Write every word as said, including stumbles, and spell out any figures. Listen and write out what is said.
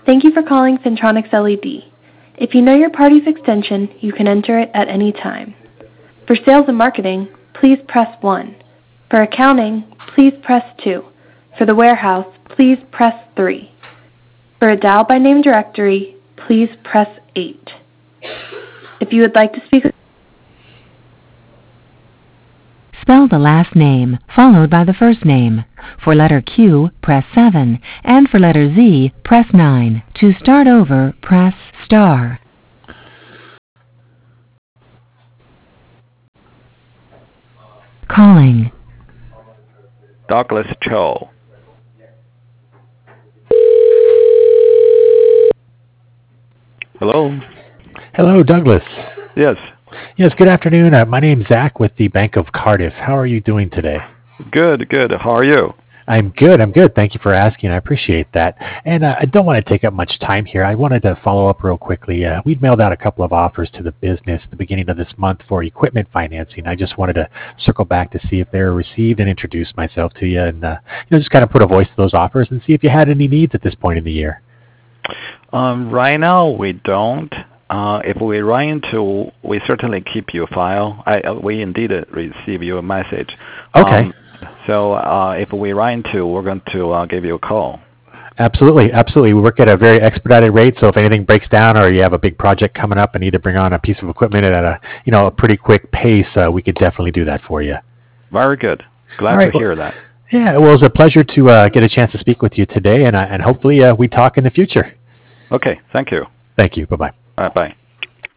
Thank you for calling Fintronics L E D. If you know your party's extension, you can enter it at any time. For sales and marketing, please press one. For accounting, please press two. For the warehouse, please press three. For a dial by name directory, please press eight. If you would like to speak... Spell the last name, followed by the first name. For letter Q, press seven, and for letter Z, press nine. To start over, press star. Calling. Douglas Cho. Hello? Hello, Douglas. Yes. Yes, good afternoon. Uh, my name's Zach with the Bank of Cardiff. How are you doing today? Good, good. How are you? I'm good. I'm good. Thank you for asking. I appreciate that. And uh, I don't want to take up much time here. I wanted to follow up real quickly. Uh, we'd mailed out a couple of offers to the business at the beginning of this month for equipment financing. I just wanted to circle back to see if they were received and introduce myself to you and uh, you know, just kind of put a voice to those offers and see if you had any needs at this point in the year. Um, right now, we don't. Uh, if we run into, we certainly keep your file. I, uh, we indeed receive your message. Okay. Um, so uh, if we run into, we're going to uh, give you a call. Absolutely, absolutely. We work at a very expedited rate, so if anything breaks down or you have a big project coming up and need to bring on a piece of equipment at a you know a pretty quick pace, uh, we could definitely do that for you. Very good. Glad right, to hear well, that. Yeah, well, it was a pleasure to uh, get a chance to speak with you today, and uh, and hopefully uh, we talk in the future. Okay, thank you. Thank you. Bye bye. Bye bye.